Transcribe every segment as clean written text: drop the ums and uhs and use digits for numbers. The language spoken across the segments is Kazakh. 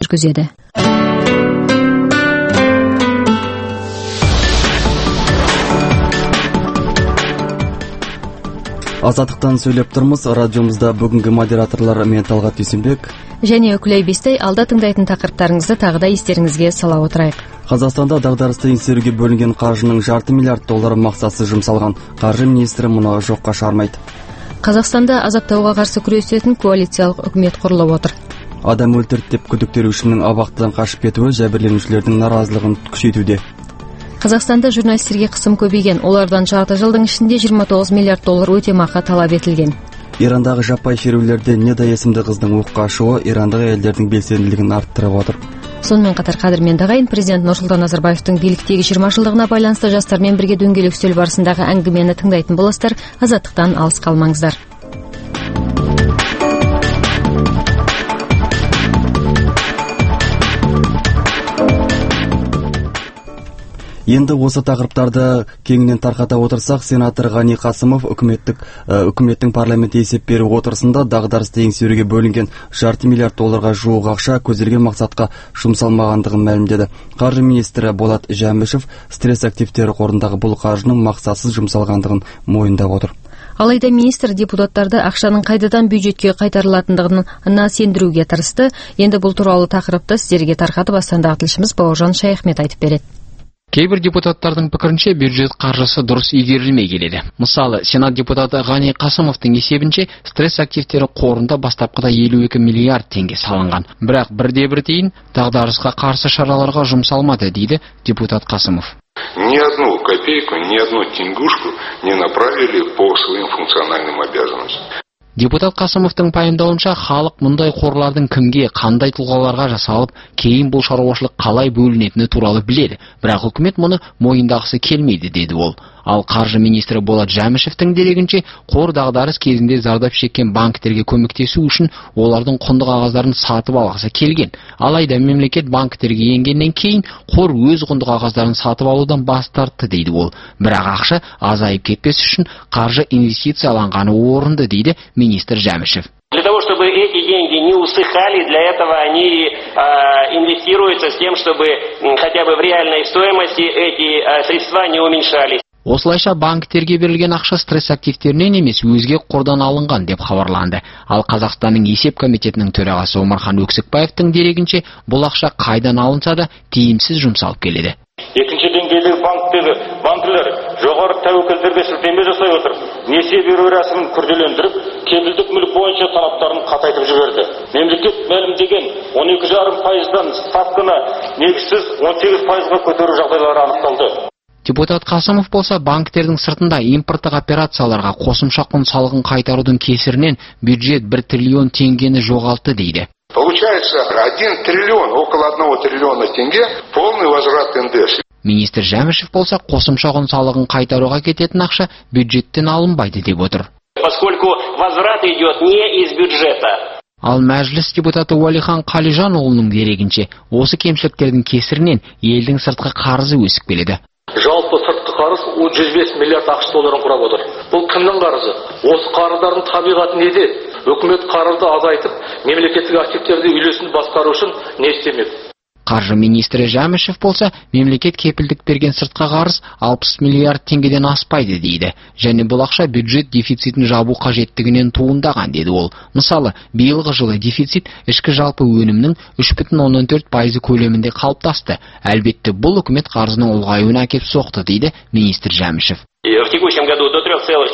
жүргүзөдү. Азаттыктан сүйлөп турмуз. Радиомузда бүгүнкү модераторлор мен Талгат Дүйсөнбек және Өкүлөй Бестей. Алда тыңдайтын тақырыптарыңызды тағы да естеріңізге сала отырайық. Қазақстанда дағдарысты еңсерүүгө бөлінген қаржының $500 миллиард мақсатсыз жұмсалған. Қаржы министрі мұны жоққа шығармайды. Қазақстанда азаптауға қарсы күресетін коалициялық үкімет құрылып отыр. Адам өлтірді деп күдіктелушінің абақтыдан қашып кетуі жәбірленушілердің наразылығын күшейтуде. Қазақстанда журналистерге қысым көбейген. Олардан жарты жылдың ішінде $29 миллиард өтемақы талап етілген. Ирандағы жаппай шерулерде Неда есімді қыздың оққа ұшуы ирандық әйелдердің белсенділігін арттырып отыр. Сонымен қатар қадірменді ағайын, президент Нұрсұлтан Назарбаевтың биліктегі 20 жылдығына байланысты жастармен бірге дөңгелек үстел барысындағы әңгімені тыңдайтын боласыздар. Азаттықтан алыс қалмаңыздар. Енді осы тақырыптарды кеңінен тарқата отырсақ, сенатор Ғани Қасымов үкіметтің парламент есеп беру отырысында дағдарысты еңсеруге бөлінген $500 миллиард жуық ақша көзделген мақсатқа жұмсалмағандығын мәлімдеді. Қаржы министрі Болат Жәмішев стресс активтері қорындағы бұл қаржының мақсатсыз жұмсалғандығын мойындап отыр. Алайда министр депутаттарды ақшаның қайдадан бюджетке қайтарылатындығына сендіруге тырысты. Енді бұл туралы тақырыпты сіздерге тарқатып астандағы тілшіміз Бауыржан Шайахмет айтып береді. Кейбір депутаттардың пікірінше бюджет қаржысы дұрыс игерілмей келеді. Мысалы, Сенат депутаты Ғани Қасымовтың есебінше стресс активтері қорында бастапқыда 52 миллиард теңге салынған. Бірақ бірде-бір тиын дағдарысқа қарсы шараларға жұмсалмады, дейді депутат Қасымов. Ни одну копейку, ни одну теңгушку не направили по своим функциональным обязанностям. Депутат Қасымовтың пайымдауынша, халық мұндай қорлардың кімге, қандай тұлғаларға жасалып, кейін бұл шаруашылық қалай бөлінетіні туралы біледі. Бірақ үкімет мұны мойындағысы келмейді, деді ол. Ал қаржы министрі Болат Жәмішевтің дерегінше, қор дағдарыс кезінде зардап шеккен банктерге көмектесу үшін олардың құнды қағаздарын сатып алғысы келген. Алайда мемлекет банктерге енгеннен кейін қор өз құнды қағаздарын сатып алудан бас тартты, дейді ол. Бірақ ақша азайып кетпес үшін қаржы инвестицияланғаны орынды, дейді министр Жәмішев. Для того, чтобы эти деньги не усыхали, для этого они инвестируются с тем, чтобы хотя бы в реальной стоимости эти средства не уменьшались. Осылайша банктерге берілген ақша стресс активтерінен емес, өзге қордан алынған деп хабарланды. Ал Қазақстанның есеп комитетінің төрағасы Омархан Өксікбаевтың дерегінше, бұл ақша қайдан алынса да тиімсіз жұмсалып келеді. Екінші деңгейлі банкілер жоғары тәуекелдерге сілтеме жасай отырып, несие беру рәсімін күрделендіріп, кепілдік мүлік бойынша талаптарын қатайтып жіберді. Мемлекет мәлімдеген 12,5%-дан ставканы негізсіз 18%-ға көтеру жағдайлары анықталды. Депутат Қасымов болса, банктердің сыртында импорттық операцияларға қосымша құн салығын қайтарудың кесірінен бюджет 1 триллион теңгені жоғалтты, дейді. Получается, 1 триллион, около 1 триллиона тенге полный возврат НДС. Министр Жәмішев болса, қосымша құн салығын қайтаруға кететін ақша бюджеттен алынбайды деп отыр. Поскольку возврат идет не из бюджета. Ал мәжіліс депутаты Уәлихан Қалижанұлының дерегінше, осы кемшіліктердің кесірінен елдің сыртқы қарызы өсіп келеді. Жалпы сыртқы қарыз 105 миллиард ақш долларын құрап отыр. Бұл кімнің қарызы? Осы қарыздардың табиғаты неде? Үкімет қарызды азайтып, мемлекеттік активтерді үйлесін басқару үшін не істемек? Қаржы министрі Жәмішев болса, мемлекет кепілдік берген сыртқы қарыз 60 миллиард теңгеден аспайды, дейді. Және бұл ақша бюджет дефицитін жабу қажеттігінен туындаған, деді ол. Мысалы, биылғы жылы дефицит ішкі жалпы өнімнің 3,14% көлемінде қалыптасты. Әлбетте, бұл үкімет қарызының ұлғаюына әкеп соқты, дейді министр Жәмішев. В текущем году до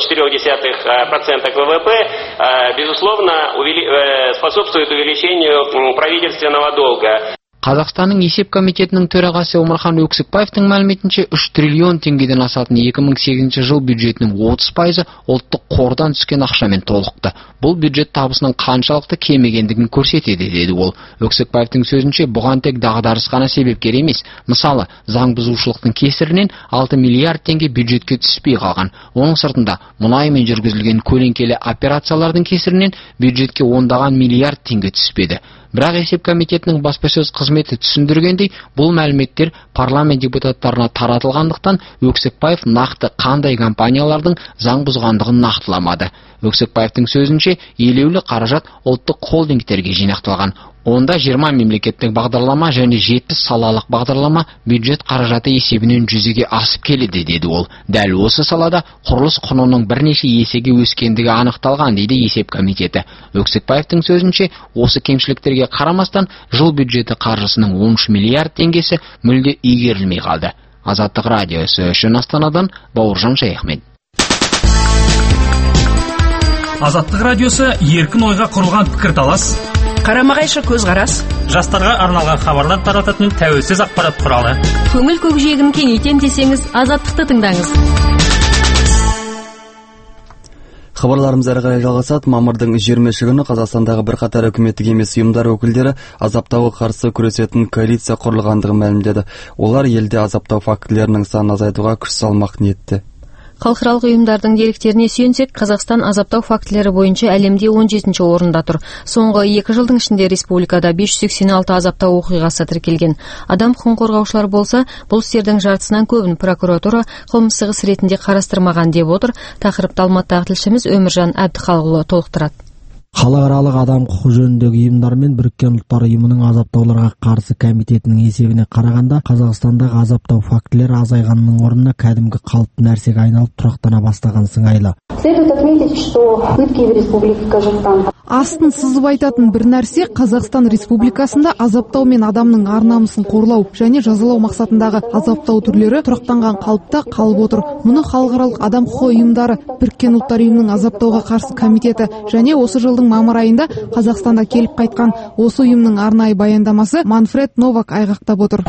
3,4% ВВП, безусловно, способствует увеличению правительственного долга. Қазақстанның есеп комитетінің төрағасы Омархан Өксікбаевтың мәліметінше 3 триллион теңгеден асатын 2008 жыл бюджетінің 30% ұлттық қордан түскен ақшамен толықты. Бұл бюджет табысының қаншалықты кемегендігін көрсетеді, деді ол. Өксікбаевтың сөзінше, бұған тек дағдарыс қана себепкер емес. Мысалы, заң бұзушылықтың кесірінен 6 миллиард теңге бюджетке түспей қалған. Оның сыртында мұнаймен жүргізілген көлеңкелі операциялардың кесірінен бюджетке ондаған миллиард теңге түспеді. Бірақ есеп комитетінің баспасөз қызметі түсіндіргендей, бұл мәліметтер парламент депутаттарына таратылғандықтан Өксікбаев нақты қандай компаниялардың заң бұзғандығын нақтыламады. Өксікбаевтың сөзінше, елеулі қаражат ұлттық холдингтерге жинақталған. Онда 20 мемлекеттік бағдарлама және 70 салалық бағдарлама бюджет қаражаты есебінен жүзеге асып келеді, деді ол. Дәл осы салада құрылыс құнының бірнеше есеге өскендігі анықталған, дейді есеп комитеті. Өксікбаевтың сөзінше, осы кемшіліктерге қарамастан жыл бюджеті қаржысының 13 миллиард теңгесі мүлде игерілмей қалды. Азаттық радиосы үшін Астанадан Бауыржан Шаяхмет. Азаттық радиосы еркін ойға құрылған пікірталас, қарама-қайшы көзқарас, жастарға арналған хабарлар тарататын тәуелсіз ақпарат құралы. Көңіл көкжиегін кеңейтем десеңіз, Азаттықты тыңдаңыз. Хабарларымыз әрі қарай жалғасады. Мамырдың 20 күні Қазақстандағы бірқатар үкіметтік емес ұйымдар өкілдері азаптауға қарсы күресетін коалиция құрылғандығын мәлімдеді. Олар елде азаптау фактілерінің санын азайтуға күш салмақ ниетте. Халықаралық ұйымдардың деректеріне сүйенсек, Қазақстан азаптау фактілері бойынша әлемде 17-ші орында тұр. Соңғы 2 жылдың ішінде республикада 586 азаптау оқиғасы тіркелген. Адам құқығын қорғаушылар болса, бұл істердің жартысынан көбін прокуратура қылмыстық іс ретінде қарастырмаған деп отыр. Тақырыпты Алматыдағы тілшіміз Өміржан Әбдіхалықұлы толықтырады. Халықаралық адам құқы жөніндегі ұйымдар мен Біріккен ұлттар ұйымының азаптауларға қарсы комитетінің есебіне қарағанда, Қазақстандағы азаптау фактілері азайғанның орнына кәдімгі қалыпты нәрсеге айналып тұрақтана бастаған сыңайлы. Астын сызып айтатын бір нәрсе, Қазақстан Республикасында азаптау мен адамның ар-намысын қорлау және жазалау мақсатындағы азаптау түрлері тұрақтанған қалыпта қалып отыр. Мұны халықаралық адам құқы ұйымдары, Біріккен ұлттар ұйымының азаптауға қарсы комитеті және осы жылдың мамыр айында Қазақстанда келіп қайтқан осы ұйымның арнайы баяндамасы Манфред Новак айғақтап отыр.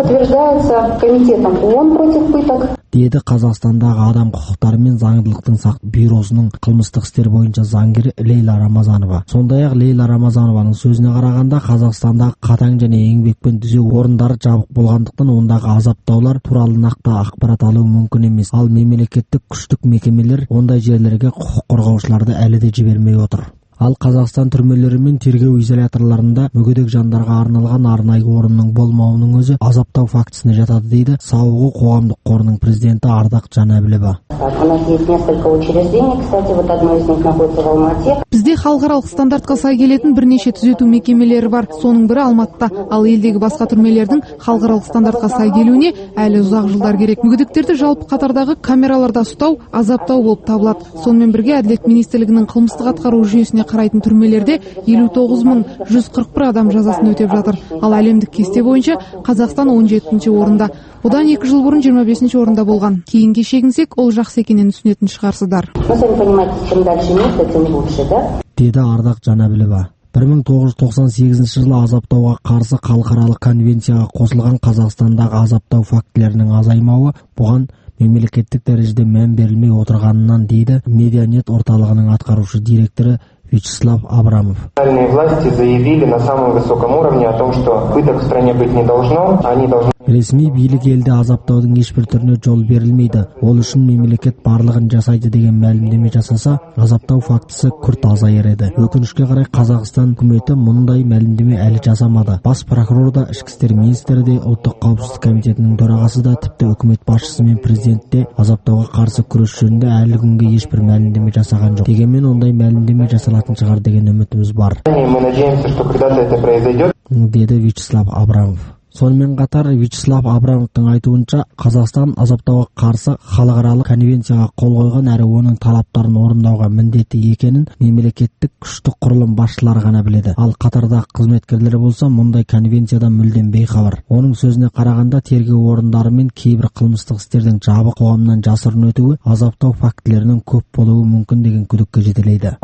Деді Қазақстандағы адам құқықтары мен заңдылықтың сақ бюросының қылмыстық істер бойынша заңгері Лейла Рамазанова. Сондай-ақ Лейла Рамазанованың сөзіне қарағанда, Қазақстандағы қатаң және еңбекпен түзеу орындары жабық болғандықтан ондағы азаптаулар туралы нақты ақпарат алу мүмкін емес. Ал мемлекеттік күштік мекемелер ондай жерлерге құқық қорғаушыларды әлі де жібермей отыр. Ал Қазақстан түрмелері мен тергеу изоляторларында мүгедек жандарға арналған арнайы орынның болмауының өзі азаптау фактісіне жатады, дейді Сауығу қоғамдық қорының президенті Ардақ Жанәбілова. Бізде халықаралық стандартқа сай келетін бірнеше түзету мекемелері бар. Соның бірі Алматыда. Ал елдегі басқа түрмелердің халықаралық стандартқа сай келуіне әлі ұзақ жылдар керек. Мүгедектерді жалпы қатардағы камераларда ұстау азаптау болып табылады. Сонымен бірге Әділет министрлігінің қылмыстық атқару жүйесіне қарайтын түрмелерде 59.141 адам жазасын өтеп жатыр. Ал әлемдік кесте бойынша Қазақстан 17-ші орында. Одан 2 жыл бұрын 25-ші орында болған. Кейінге шегінсек, ол жақсы екенін түсінетін шығарсыздар. Деді Ардақ Жанәбілова. 1998 жылы азаптауға қарсы халықаралық конвенцияға қосылған Қазақстандағы азаптау фактілерінің азаймауы бұған мемлекеттік дәрежеде мән берілмей отырғанынан, дейді Медианет орталығының атқарушы директоры Вячеслав Абрамов. Власти заявили на самом высоком уровне о том, что пыток в стране быть не должно, они должны... Ресми билік елде азаптаудың ешбір түріне жол берілмейді. Ол үшін мемлекет барлығын жасайды деген мәлімдеме жасаса, азаптау фактісі күрт азайыр еді. Өкінішке қарай Қазақстан үкіметі мұндай мәлімдеме әлі жасамады. Бас прокурор да, ішкі істер министрі де, ұлттық қауіпсіздік комитетінің төрағасы да, тіпті үкімет басшысы мен президент те азаптауға қарсы күрес жөнінде әлі күнге ешбір мәлімдеме жасаған жоқ. Дегенмен ондай мәлімдеме жасалатын шығар деген үмітіміз бар. Деді Вячеслав Абрамов. Сонымен қатар Вячеслав Абрамовтың айтуынша, Қазақстан азаптауға қарсы халықаралық конвенцияға қол қойған әрі оның талаптарын орындауға міндетті екенін мемлекеттік күштік құрылым басшылары ғана біледі. Ал қатардағы қызметкерлері болса, мұндай конвенциядан мүлдем бейхабар. Оның сөзіне қарағанда, тергеу орындары мен кейбір қылмыстық істердің жабық қоғамнан жасырын өтуі азаптау фактілерінің көп болуы мүмкін деген күдікке жетелейді.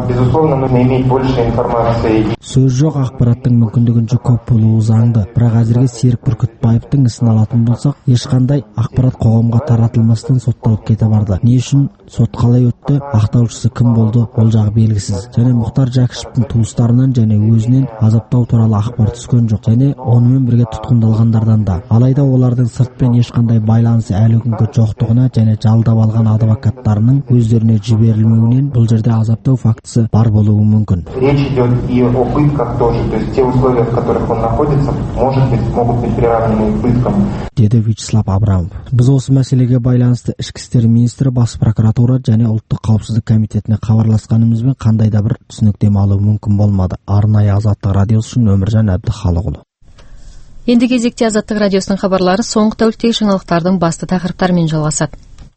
Сөз жоқ, ақпараттың мүмкіндігінше көп болуы заңды, бірақ әзірге Серік Бүркітбаевтың ісін алатын болсақ, ешқандай ақпарат қоғамға таратылмастан сотталып кете барды. Не үшін, сот қалай өтті, ақтаушысы кім болды, ол жағы белгісіз. Және Мұхтар Жәкішевтің туыстарынан және өзінен азаптау туралы ақпар түскен жоқ, және онымен бірге тұтқындалғандардан да. Алайда олардың сыртпен ешқандай байланысы әлі күнге жоқтығына және жалдап алған адвокаттарының өздеріне жіберілмеуінен бұл жерде азаптау фактісі бар болуы мүмкін. Речь идет и о пытках тоже, то есть те условия, в которых он находится, могут быть быть приравнены к пыткам. Деді Вячеслав Абрамов. Біз осы мәселеге байланысты ішкі істер министрі, бас прокуратура және ұлттық қауіпсіздік комитетіне хабарласқанымызбен қандай да бір түсініктеме алу мүмкін болмады. Арнайы Азаттық радиосы үшін Өміржан Әбдіхалықұлы. Енді кезекте Азаттық радиосының хабарлары соңғы тәуліктегі жаңалықтардың басты тақырыптарымен жалғасады.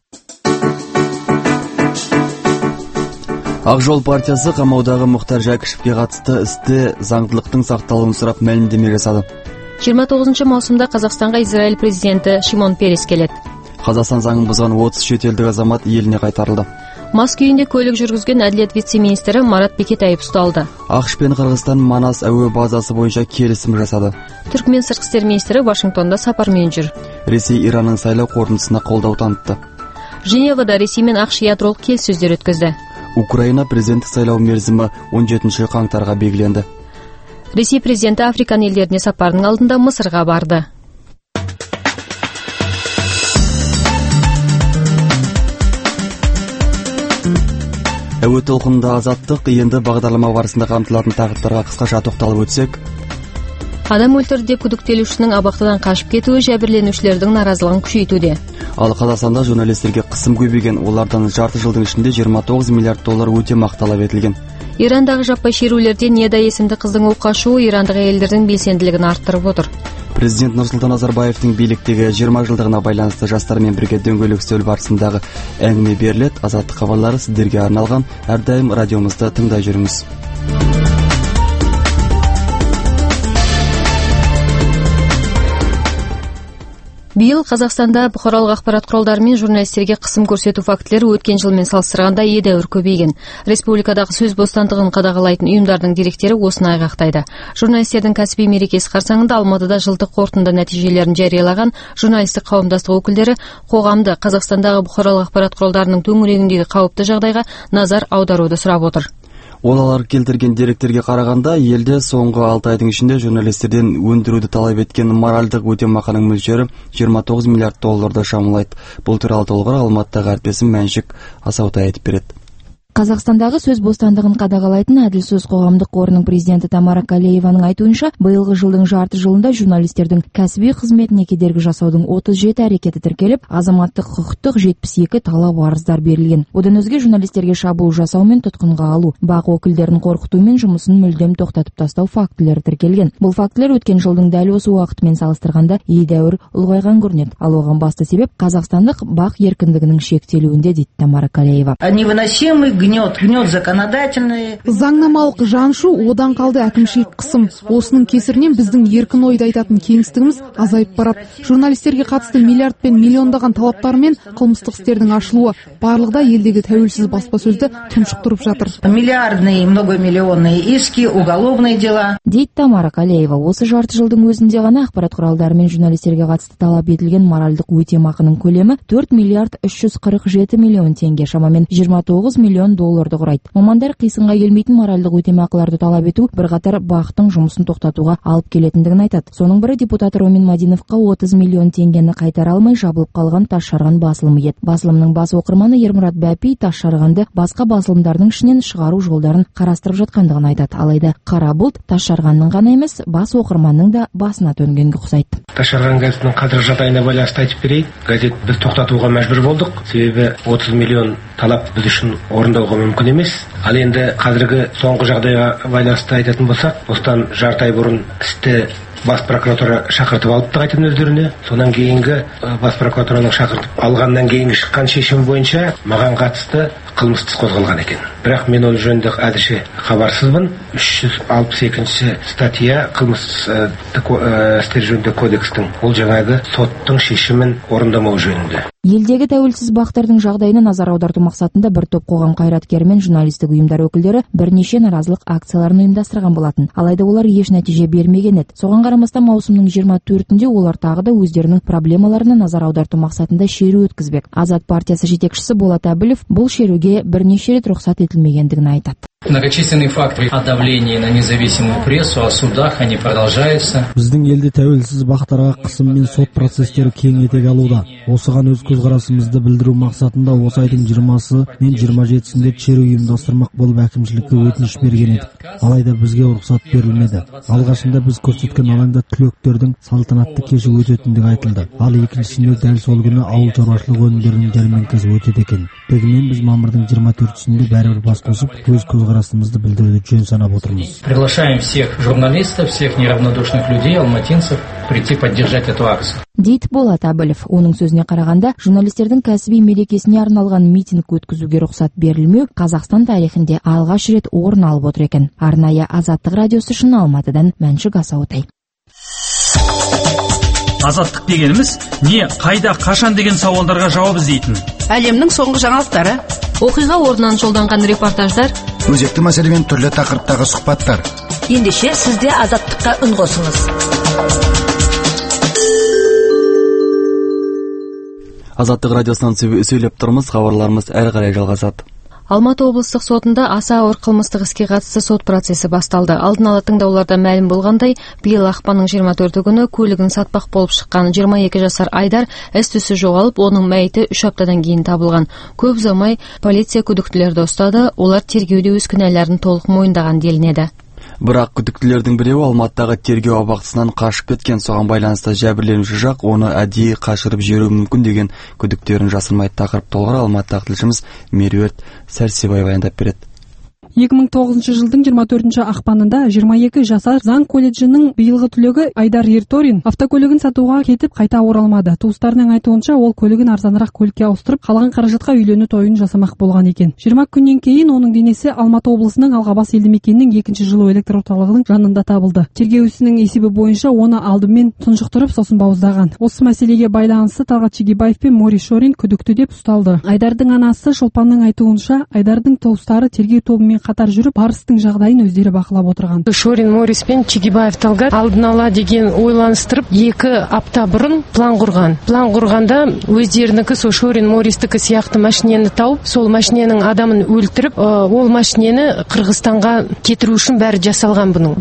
Ақ жол партиясы қамаудағы Мұхтар Жәкішевке қатысты істе заңдылықтың сақталуын сұрап мәлімдеме жасады. 29 маусымда Қазақстанға Израиль президенті Шимон Перес келеді. Қазақстан заңын бұзған 30 шетелдік азамат еліне қайтарылды. Мас күйінде көлік жүргізген әділет вице-министрі Марат Бекетаев ұсталды. ақш пен Қырғызстан Манас әуе базасы бойынша келісім жасады. Түркмен сыртқы істер министрі Вашингтонда сапармен жүр. Ресей Иранның сайлау қорытындысына қолдау танытты. Женевада Ресей мен ақш ядролық келіссөздер өткізді. Украина президенттік сайлау мерзімі 17 қаңтарға белгіленді. Ресей президенті Африкан елдеріне сапарының алдында Мысырға барды. Әуе толқынында азаттық, енді бағдарлама барысында қамтылатын тақырыптарға қысқаша тоқталып өтсек. Адам өлтірді деп күдіктелушінің абақтыдан қашып кетуі жәбірленушілердің наразылығын күшейтуде. Ал Қазақстанда журналистерге қысым көбейген, олардан жарты жылдың ішінде 29 миллиард доллар өтемақы талап етілген. Ирандағы жаппай шерулерде Неда есімді қыздың оққа ұшуы ирандық әйелдердің белсенділігін арттырып отыр. Президент Нұрсұлтан Назарбаевтың биліктегі 20 жылдығына байланысты жастармен бірге дөңгелек үстел барысындағы әңгіме беріледі. Азаттық хабарлары сіздерге арналған. Әрдайым радиомызды тыңдай жүріңіз. Биыл Қазақстанда бұқаралық ақпарат құралдары мен журналистерге қысым көрсету фактілері өткен жылмен салыстырғанда едәуір көбейген. Республикадағы сөз бостандығын қадағалайтын ұйымдардың деректері осыны айғақтайды. Журналистердің кәсіби мерекесі қарсаңында Алматыда жылдық қорытынды нәтижелерін жариялаған журналистік қауымдастық өкілдері қоғамды Қазақстандағы бұқаралық ақпарат құралдарының төңірегіндегі қауіпті жағдайға назар аударуды сұрап отыр. Олар келтірген деректерге қарағанда, елде соңғы 6 айдың ішінде журналистерден өндіруді талап еткен моральдық өтемақының мөлшері 29 миллиард долларды шамалайды. Бұл туралы толығырақ Алматыдағы әріптесім Мәншік Асаутай айтып береді. Қазақстандағы сөз бостандығын қадағалайтын Әділ сөз қоғамдық қорының президенті Тамара Калееваның айтуынша, биылғы жылдың жарты жылында журналистердің кәсіби қызметіне кедергі жасаудың 37 әрекеті тіркеліп, азаматтық құқықтық 72 талап арыздар берілген. Одан өзге журналистерге шабуыл жасау мен тұтқынға алу, бақ өкілдерін қорқыту мен жұмысын мүлдем тоқтатып тастау фактілері тіркелген. Бұл фактілер өткен жылдың дәл осы уақытымен салыстырғанда едәуір ұлғайған көрінеді. Ал оған басты себеп қазақстандық бақ еркіндігінің шектелуінде, дейді Тамара Калеева. Гнет законодательный. Заңнамалық жаншу, одан қалды әкімшілік қысым. Осының кесірінен біздің еркін ойды айтатын кеңістігіміз азайып барады. Журналистерге қатысты миллиард пен миллиондаған талаптар мен қылмыстық істердің ашылуы барлығда елдегі тәуелсіз баспасөзді тұншықтырып жатыр. Миллиардные, многомиллионные иски, уголовные дела. Дейді Тамара Калеева. Осы жарты жылдың өзінде ғана ақпарат құралдары мен журналистерге қатысты талап етілген моральдық өтемақының көлемі 4 миллиард 347 миллион теңге, шамамен 29 миллион долларды құрайды. Мамандар қисынға келмейтін моральдық өтемақыларды талап ету бірқатар бақтың жұмысын тоқтатуға алып келетіндігін айтады. Соның бірі депутат Ромин Мадиновқа 30 миллион теңгені қайтара алмай жабылып қалған Тасжарған басылымы еді. Басылымның бас оқырманы Ермұрат Бәпи Тасжарғанды басқа басылымдардың ішінен шығару жолдарын қарастырып жатқандығын айтады. Алайда қара бұлт Тасжарғанның ғана емес, бас оқырманның да басына төнгенге ұқсайды. Тасжарған газетінің қазіргі жағдайына байланысты айтып берейік. Газет біз тоқтатуға мәжбүр болдық. Себебі 30 миллион талап біз үшін орындауға мүмкін емес. Ал енді қазіргі соңғы жағдайға байланысты айтатын болсақ, осыдан жарты ай бұрын істі бас прокуратура шақыртып алыпты қайтадан өздеріне. Сонан кейінгі бас прокуратураның шақыртып алғаннан кейінгі шыққан шешім бойынша маған қатысты қылмыс іс қозғалған екен. Бірақ мен ол жөнінде әзірше хабарсызбын. 362 статья қылмыс істер жөнінде кодекстің, ол жаңағы соттың шешімін орындамау жөнінде. Елдегі тәуелсіз бақтардың жағдайына назар аударту мақсатында бір топ қоғам қайраткері мен журналистік ұйымдар өкілдері бірнеше наразылық акцияларын ұйымдастырған болатын. Алайда олар еш нәтиже бермеген еді. Соған қарамастан маусымның 24-інде олар тағы да өздерінің проблемаларына назар аударту мақсатында шеру өткізбек. Азат партиясы жетекшісі Болат Әбілов бұл шеруге бірнеше рет рұқсат етілмегендігін айтады. Многочисленные факты о давлении на независимую прессу, о судах, они продолжаются. Біздің елде тәуелсіз бақтарға қысым мен сот процестері кең етек алуда. Осыған өз көзқарасымызды білдіру мақсатында осы айдың 20-сы мен 27-сінде шеру ұйымдастырмақ болып әкімшілікке өтініш берген едік. Алайда бізге рұқсат берілмеді. Алғашында біз көрсеткен алаңда түлектердің салтанатты кеші өтетіндігі айтылды. Ал екіншісінде дәл сол күні ауыл шаруашылығы өнімдерінің жәрмеңкесі өтеді екен. Дегенмен біз мамырдың 24-сінде бәрібір бас қосып, өз көзқарасымызды білдіруді жөн санап отырмыз. Приглашаем всех журналистов, всех неравнодушных людей, алматинцев прийти поддержать эту акцию. Дейді Болат Абылов. Оның сөзіне қарағанда, журналистердің кәсіби мерекесіне арналған митинг өткізуге рұқсат берілмеу Қазақстан тарихында алғаш рет орын алып отыр екен. Арнайы Азаттық радиосы үшін Алматыдан Мәншүк Асаутай. Азаттық дегеніміз не, қайда, қашан деген сауалдарға жауап іздейтін. Әлемнің соңғы жаңалықтары, оқиға орнынан жолданған репортаждар, өзекті мәселемен түрлі тақырыптағы сұхбаттар. Ендеше сізде Азаттыққа үн қосыңыз. Азаттық радиосынан сөйлеп тұрмыз, хабарларымыз әрі қарай жалғасады. Алматы облыстық сотында аса ауыр қылмыстық іске қатысты сот процесі басталды. Алдын ала тыңдауларда мәлім болғандай, биыл ақпанның 24 күні көлігін сатпақ болып шыққан 22 жасар Айдар із-түссіз жоғалып, оның мәйіті 3 аптадан кейін табылған. Көп ұзамай полиция күдіктілерді ұстады, олар тергеуде өз кінәларын толық мойындаған делінеді. Бірақ күдіктілердің біреуі Алматыдағы тергеу абақтысынан қашып кеткен. Соған байланысты жәбірленуші жақ оны әдейі қашырып жіберуі мүмкін деген күдіктерін жасырмайды. Тақырып толығырақ Алматыдағы тілшіміз Меруерт Сәрсебаева баяндап береді. 2009 жылдың 24 ақпанында 22 жасар заң колледжінің биылғы түлегі Айдар Ерторин автокөлігін сатуға кетіп қайта оралмады. Туыстарының айтуынша ол көлігін арзанырақ көлікке ауыстырып, қалған қаражатқа үйлену тойын жасамақ болған екен. 20 күннен кейін оның денесі Алматы облысының Алғабас елді мекенінің 2-ші жылу электр орталығының жанында табылды. Тергеу ісінің есебі бойынша оны алдымен тұншықтырып, сосын бауыздаған. Осы мәселеге байланысты Талғат Чегебаев пен Мори Шорин күдікті деп ұсталды. Айдардың анасы Шолпанның айтуынша, Айдардың туыстары тергеу тобымен қатар жүріп, барыстың жағдайын өздері бақылап отырған. Шорин Морис пен Чегебаев Талғат алдын ала деген ойланыстырып, 2 апта бұрын план құрған. План құрғанда өздерінікі сол Шорин Мористікі сияқты машинені тауып, сол машиненің адамын өлтіріп, ол машинені Қырғызстанға кетіру үшін бәрі жасалған бұның.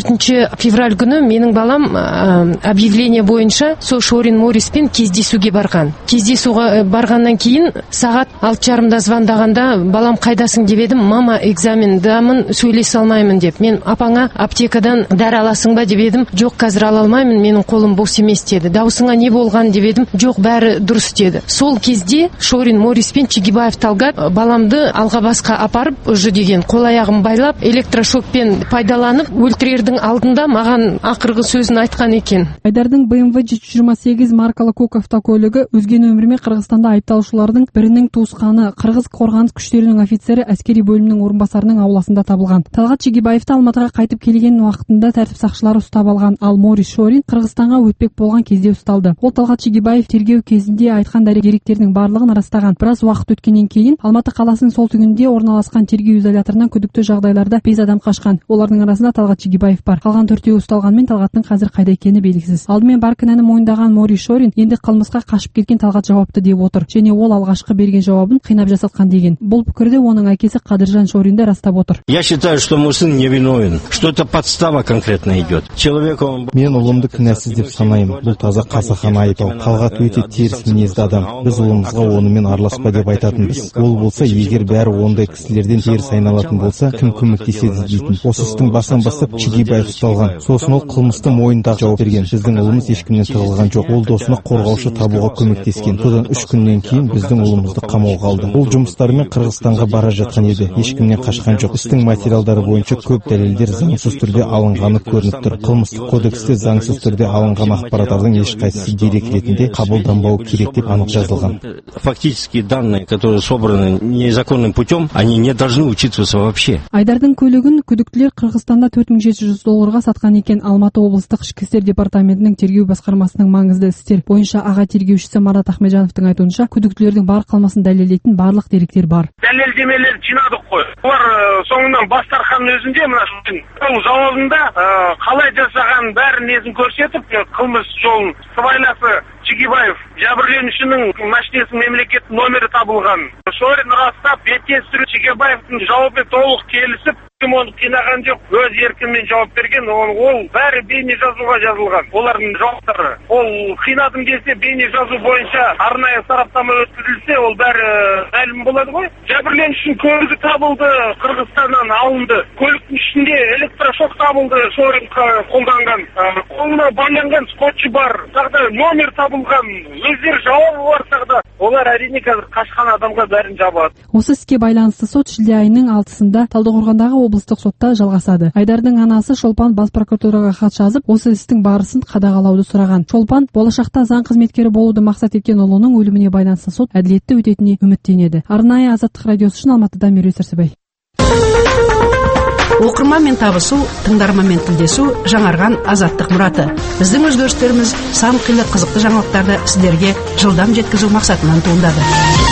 24 февраль күні менің балам объявление бойынша сол Шорин Мориспен кездесуге барған. Кездесуға барғаннан кейін сағат 6:30-да звондағанда балам қайдасың деп едім, мама экзамендамын, сөйлесе алмаймын деп. Мен апаңа аптекадан дәрі аласың ба деп едім, жоқ қазір ала алмаймын, менің қолым бос емес деді. Даусыңа не болған деп едім, жоқ бәрі дұрыс деді. Сол кезде Шорин Морис пен Чегебаев Талғат баламды Алғабасқа апарып, уже деген қол аяғын байлап, электрошокпен пайдаланып, өлтірердің алдында маған ақырғы сөзін айтқан екен. Айдардың BMW 728 маркалы көк автокөлігі өзге нөмірмен Қырғызстанда айыпталушылардың бірінің туысқаны, Қырғыз қорғаныс күштерінің офицері әскери бөлімнің орынбасарының ауласында табылған. Талғат Чегебаевты Алматыға қайтып келген уақытында тәртіп сақшылары ұстап алған, ал Морис Шорин Қырғызстанға өтпек болған кезде ұсталды. Ол Талғат Чегебаев тергеу кезінде айтқан деректердің барлығын растаған. Біраз уақыт өткеннен кейін Алматы қаласының солтүстігінде орналасқан тергеу изоляторынан күдікті жағдайларда 5 адам қашқан. Олардың арасында Талғат Чегебаев бар. Қалған 4-еуі ұсталғанмен Талғаттың қазір қайда екені белгісіз. Алдымен бар кінәні мойындаған Морис Шорин енді қылмысқа қашып кеткен Талғат жауапты деп отыр. Және ол алғашқы берген жауабын қинап жасатқан деген. Бұл пікірде оның әкесі Қадыржан Шоринді растап отыр. Я считаю, что мой сын невиновен, что это подстава конкретно идет. Мен ұлымды кінәсіз деп санаймын. Бұл таза қасахан айыптау. Талғат өте теріс мінезді адам. Біз ұлымызға онымен араласпа деп айтатынбыз. Ол болса, егер бәрі ондай кісілерден теріс айналатын болса, кім көмектеседі дейтін. Осы істің басынан бастап Чегебаев ұсталған. Сосын ол қылмысты мойындап жауап берген. Біздің ұлымыз ешкімнен тығылған жоқ. Ол досына қорғаушы табуға көмектескен. Содан 3 күннен кейін біздің ұлымызды қамауға алды. Ол жұмыстарымен Қырғызстанға бара жатқан еді. Ешкімнен қашқан жоқ. Істің материалдары бойынша көп дәлелдер заңсыз түрде алынғаны көрініп тұр. Қылмыстық кодексте заңсыз түрде алынған ақпараттардың ешқайсысы дерек ретінде қабылданбауы керек деп анық жазылған. Фактически данные, которые собраны незаконным путем, они не должны учитываться вообще. Айдардың көлігін күдіктілер Қырғызстанда $4700 сатқан екен. Алматы облыстық ішкі істер департаментінің тергеу басқармасының маңызды істер бойынша аға тергеушісі Марат Ахмеджановтың айтуынша, күдіктілердің бар қылмысын дәлелдейтін барлық деректер бар. Дәлелдемелер жинадық қой. Олар соңынан бастарханның өзінде мына жауабында қалай жасаған бәрін несін көрсетіп, қылмыс жолын сыбайласы Чигибаев жәбірленушінің машинесінің мемлекет номері табылған. Шорин растап, бетке түсіру Чигибаевтың жауабы толық келісіп, кім оны қинаған жоқ, өз еркімен жауап берген, ол бәрі бейне жазуға жазылған. Олардың жауаптары. Ол қинадым десе бейне жазу бойынша арнайы сараптама өткізілсе, ол бәрі мәлім болады ғой. Жәбірленушінің көлігі табылды, Қырғызстаннан алынды. Көліктің ішінде электрошок табылды, Шорин қолданған. Қолына байланған скотчы бар, тағда номер табылған, өздері жауабы бар тағда. Олар әрине қазір қашқан адамға бәрін жабады. Осы іске байланысты сот шілде айының 6-сында Талдықорғандағы облыстық сотта жалғасады. Айдардың анасы Шолпан бас прокуратураға хат жазып, осы істің барысын қадағалауды сұраған. Шолпан болашақта заң қызметкері болуды мақсат еткен ұлының өліміне байланысты сот әділетті өтетініне үміттенеді. Арнайы Азаттық радиосы үшін Алматыдан Меруерт Сәрсебай. Оқырманмен табысу, тыңдарманмен тілдесу жаңарған Азаттық мұраты. Біздің өзгерістеріміз сан қилы қызықты жаңалықтарды сіздерге жылдам жеткізу мақсатынан туындады.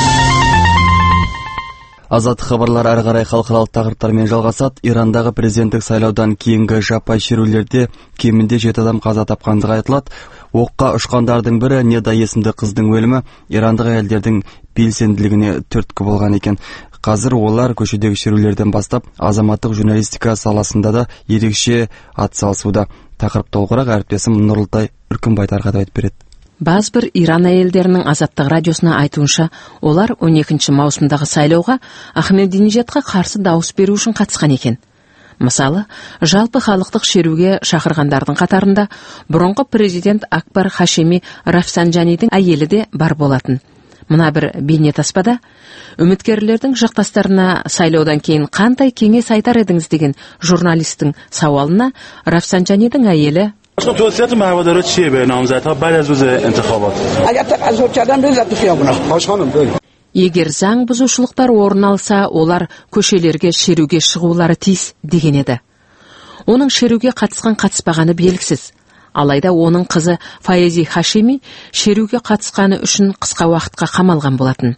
Азаттық хабарлар әрі қарай халықаралық тақырыптармен жалғасады. Ирандағы президенттік сайлаудан кейінгі жаппай шерулерде кемінде 7 адам қаза тапқандығы айтылады. Оққа ұшқандардың бірі Неда есімді қыздың өлімі ирандық әйелдердің белсенділігіне түрткі болған екен. Қазір олар көшедегі шерулерден бастап азаматтық журналистика саласында да ерекше атсалысуда. Тақырып толығырақ әріптесім Нұрлытай Үркімбай тарқатып айтып береді. Баз бір Иран әйелдерінің Азаттық радиосына айтуынша, олар 12 маусымдағы сайлауға Ахмединежадқа қарсы дауыс беру үшін қатысқан екен. Мысалы, жалпы халықтық шеруге шақырғандардың қатарында бұрынғы президент Акбар Хашеми Рафсанджанидің әйелі де бар болатын. Мына бір бейнетаспада үміткерлердің жақтастарына сайлаудан кейін қандай кеңес айтар едіңіз деген журналистің сауалына Рафсанджанидің әйелі اصلا توصیه‌تون به هوادارا چیه به نامزدها بعد از روز انتخابات؟ اگر تظاهر کردن بزنید تو خیابونا. خواهشمندم برید. Егер заң бұзушылықтар орын алса, олар көшелерге шеруге шығулары тиіс деген еді. Оның шеруге қатысқан қатыспағаны белгісіз. Алайда оның қызы Фаязи Хашеми шеруге қатысқаны үшін қысқа уақытқа қамалған болатын.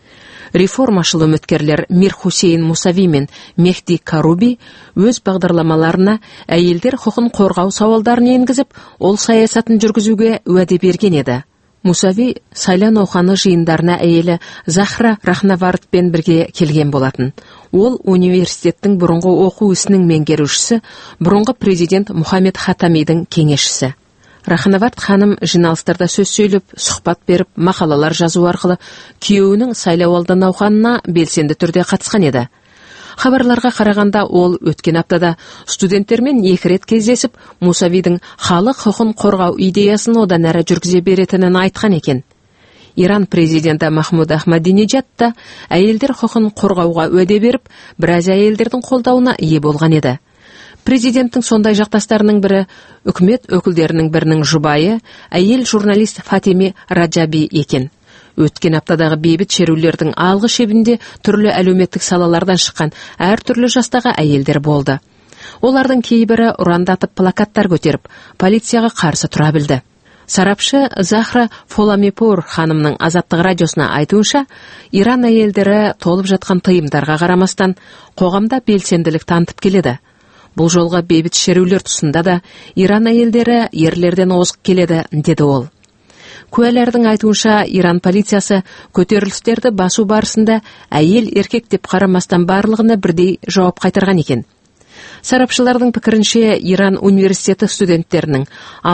Реформашыл үміткерлер Мир Хусейн Мусави мен Мехди Каруби өз бағдарламаларына әйелдер құқын қорғау сауалдарын енгізіп, ол саясатын жүргізуге уәде берген еді. Мусави сайлау науқаны жиындарына әйелі Захра Рахнавардпен бірге келген болатын. Ол университеттің бұрынғы оқу ісінің меңгерушісі, бұрынғы президент Мухаммед Хатамидің кеңесшісі. Рахнавард ханым жиналыстарда сөз сөйлеп, сұхбат беріп, мақалалар жазу арқылы күйеуінің сайлауалды науқанына белсенді түрде қатысқан еді. Хабарларға қарағанда ол өткен аптада студенттермен 2 рет кездесіп, Мусавидің халық құқын қорғау идеясын одан әрі жүргізе беретінін айтқан екен. Иран президенті Махмуд Ахмадинежад та әйелдер құқын қорғауға уәде беріп, біраз әйелдердің қолдауына ие болған еді. Президенттің сондай жақтастарының бірі үкімет өкілдерінің бірінің жұбайы, әйел журналист Фатиме Раджаби екен. Өткен аптадағы бейбіт шерулердің алғы шебінде түрлі әлеуметтік салалардан шыққан әртүрлі жастағы әйелдер болды. Олардың кейбірі ұрандатып плакаттар көтеріп, полицияға қарсы тұра білді. Сарапшы Захра Фоламипур ханымның Азаттық радиосына айтуынша, Иран әйелдері толып жатқан тыйымдарға қарамастан қоғамда белсенділік танытып келеді. Бұл жолға бейбіт шерулер тұсында да Иран әйелдері ерлерден озық келеді, деді ол. Куәлердің айтуынша, Иран полициясы көтерілістерді басу барысында әйел еркек деп қарамастан барлығына бірдей жауап қайтарған екен. Сарапшылардың пікірінше, Иран университеті студенттерінің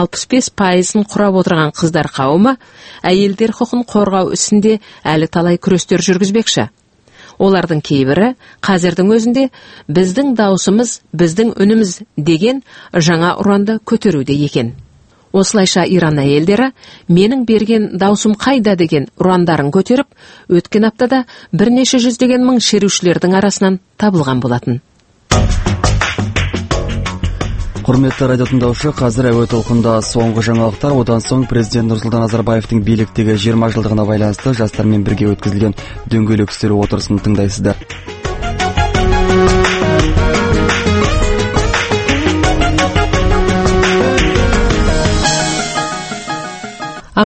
65%-ын құрап отырған қыздар қауымы әйелдер құқын қорғау ісінде әлі талай күрестер жүргізбекші. Олардың кейбірі қазірдің өзінде біздің дауысымыз, біздің үніміз деген жаңа ұранды көтеруде екен. Осылайша Иран әйелдері менің берген даусым қайда деген ұрандарын көтеріп, өткен аптада бірнеше жүздеген мың шерушілердің арасынан табылған болатын. Құрметті радио тыңдаушы, қазір әуе толқында соңғы жаңалықтар. Одан соң президент Нұрсұлтан Назарбаевтың биліктегі 20 жылдығына байланысты жастармен бірге өткізілген дөңгелек үстел отырысын тыңдайсыздар.